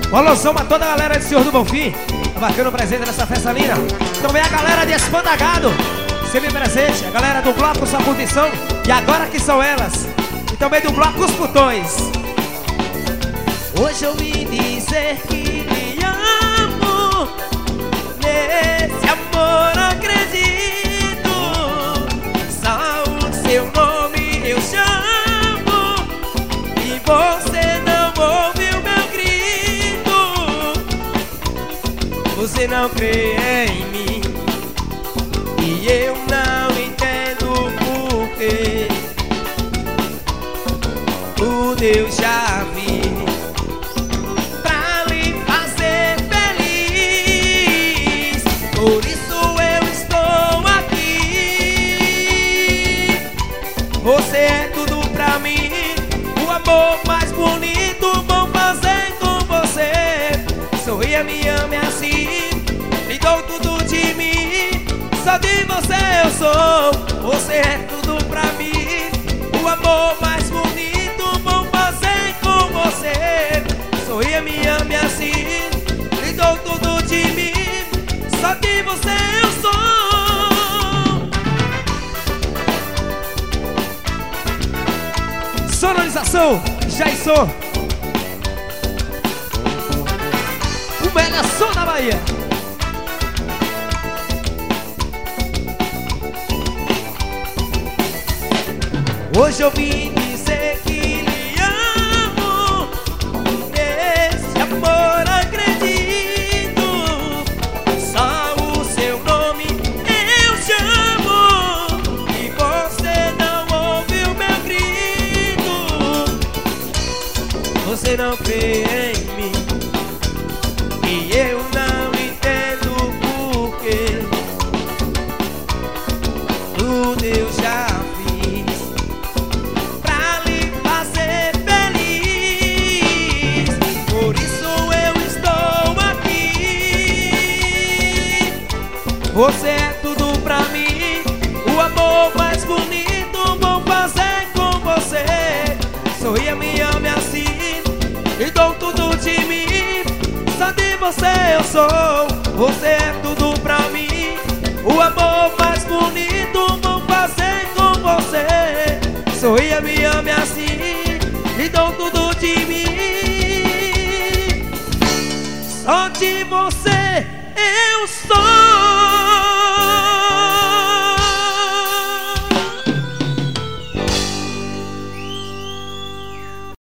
Um alusão pra toda a galera de Senhor do Bonfim, marcando presente nessa festa linda. Também a galera de Espandagado, sempre presente. A galera do Bloco Sua Condição, e agora que são elas. E também do Bloco Os Putões. Hoje eu vim dizer que lhe amo, nesse amor acredito. Só o seu nome eu chamo, e você não ouviu meu grito. Você não crê em mim, e eu não entendo porquê. Tudo eu já vi pra lhe fazer feliz, por isso eu estou aqui. Você é tudo pra mim, o amor mais bonito, vou fazer com você. Sorria, me ame assim, me dou tudo de mim, só de você eu sou. Você é tudo pra mim, o amor mais bonito, vou fazer com você. Sorria, me ame assim, me dou tudo de mim, só de você eu sou. Sonorização, Jason, o melhor som da Bahia. Hoje eu vim dizer que lhe amo, nesse amor acredito. Só o seu nome eu chamo, e você não ouviu meu grito. Você não crê em mim, e eu não entendo porquê. Tudo eu já fiz pra lhe fazer feliz, por isso eu estou aqui. Você é tudo pra mim, o amor mais bonito, vou fazer com você. Sorria, me ame assim, e dou tudo de mim, só de você eu sou. Você é tudo pra mim, o amor mais bonito, vou fazer com você. Sorria, me ame assim, e dou tudo de mim, só de você eu sou.